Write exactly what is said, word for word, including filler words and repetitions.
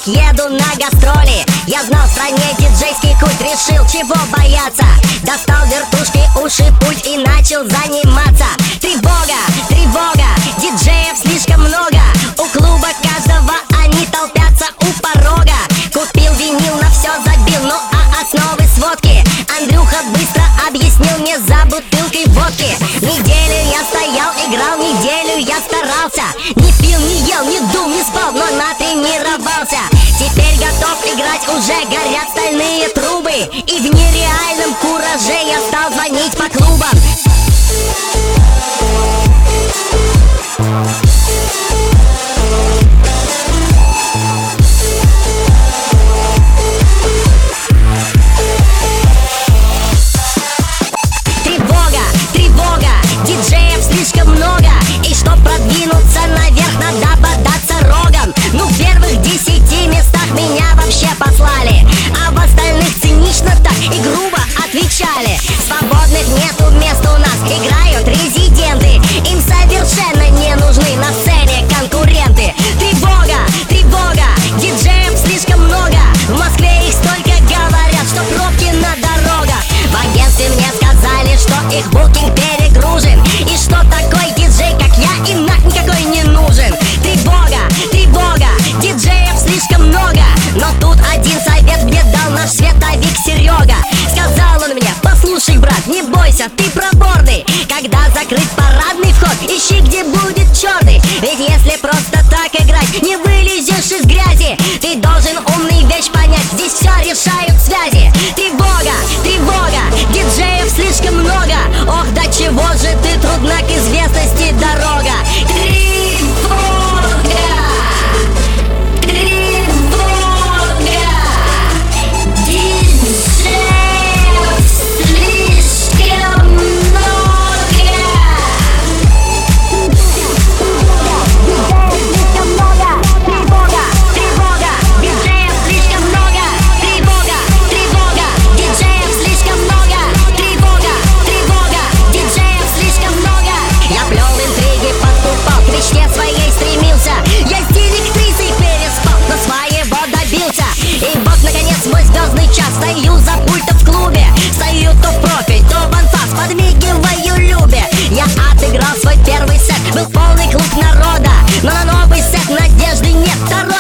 вторник еду на гастроли. Я знал, в стране диджейский культ, решил, чего бояться. Достал вертушки, уши, пульт и начал заниматься. Тревога, тревога, диджеев слишком много. У клуба каждого они толпятся у порога. Купил винил, на все забил, ну а основы сводки Андрюха быстро объяснил мне за бутылкой водки. Неделю я стоял, играл, неделю я старался. Не пил, не ел, не дул, не спал, но натренировался. Теперь готов играть, уже горят стальные трубы. И в нереальном кураже я стал звонить по клубам. Слишком много, и чтоб продвинуться наверх, надо бодаться рогом. Ну, в первых десяти местах меня вообще послали, а в остальных цинично так и грубо отвечали. Свободных нету мест у нас, играют резиденты. Им совершенно не нужны на сцене конкуренты. Тревога, тревога, диджеев слишком много. В Москве их столько, говорят, что пробки на дорогах. В агентстве мне сказали, что их букинг перегружен, и что такой диджей, как я, им нах никакой не нужен. Тревога, тревога, диджеев слишком много. Но тут один совет мне дал наш световик Серега. Сказал он мне: послушай, брат, не бойся, ты проборный. Когда закрыт парадный вход, ищи, где будет черный. Ведь если просто так играть, не вылезешь из грязи. Ты должен умный вещь понять, здесь все решают связи. Тревога, тревога, диджеев слишком много. Ох, до чего же ты трудна к известности дорога. Тревога, тревога, диджеев слишком много. Слишком много, тревога, тревога, диджеев слишком много. Тревога, тревога, диджеев слишком много. Тревога, тревога, диджеев слишком много. Я плел интриги, подкупал, к мечте своей стремился. Я с директрисой переспал, но своего добился. И вот, наконец, мой звездный час. Стою за пультом в клубе, стою то в профиль, то в анфас, подмигиваю Любе. Я отыграл свой первый сет, был полный клуб народа, но на новый сет надежды нет. Второй